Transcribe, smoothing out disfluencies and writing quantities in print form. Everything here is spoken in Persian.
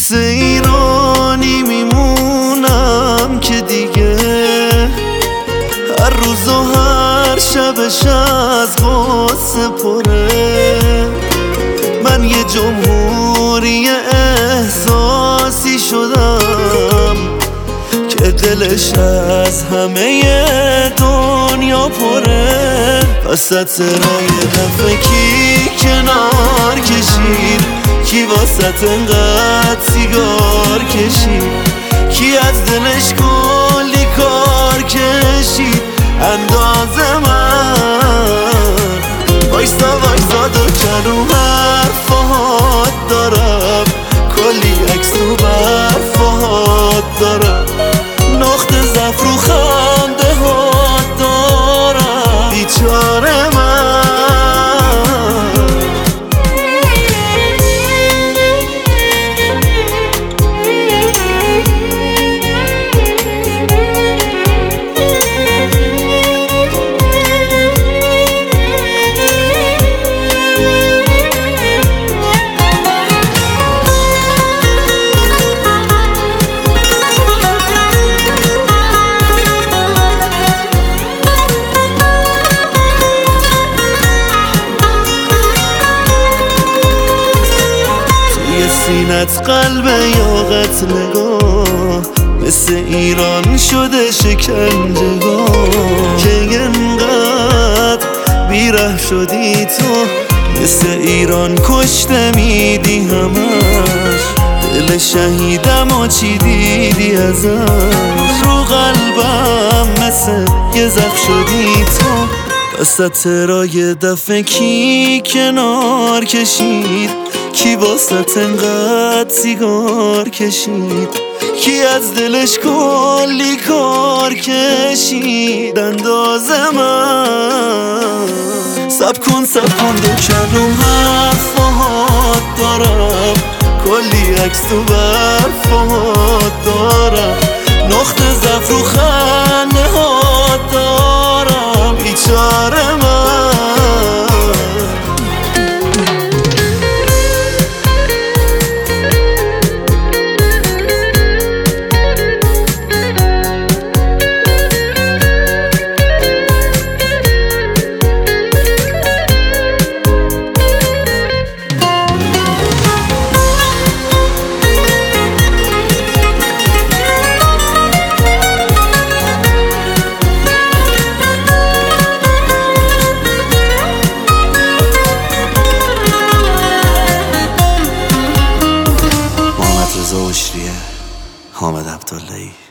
مثل ایرانی میمونم که دیگه هر روز و هر شبش از غصه پره. من یه جمهوری احساسی شدم که دلش از همه دنیا پره. وسط رای دفعه کی کنار کشید، کی واسط انقدر سیگار کشید، کی از دلش کلی کار کشید اندازه من. وایسا وایسا دو کلو حرفات دارم، کلی عکس و برفات دارم، نقطه ضعف رو خنده هات دارم. بیچاره من سینت قلب یاقت نگاه، مثل ایران شده شکنجهگاه. که انقدر بیره شدی تو، مثل ایران کشته میدی همش. دل شهیدم و چی دیدی ازش، رو قلبم مثل یه زخم شدی تو. وسط رای دفعه کی کنار کشید، کی واسط انقدر سیگار کشید، کی از دلش کلی کار کشید اندازه من. سب کن دو کلو حرفات دارم، کلی عکس تو برفات دارم، نقطه ضعف رو خنده هات دارم. بیچاره من حامد عبداللهی.